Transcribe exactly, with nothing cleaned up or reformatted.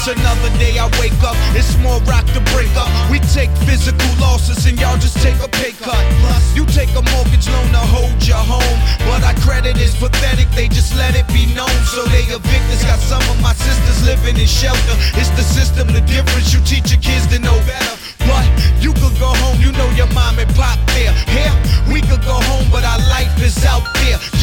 another day I wake up, it's more rock to break up. We take physical losses and y'all just take a pay cut. You take a mortgage loan to hold your home, but our credit is pathetic, they just let it be known. So they evict us, got some of my sisters living in shelter. It's the system, the difference, you teach your kids to know better. But you could go home, you know your mom and pop there. Here, we could go home, but our life is out there.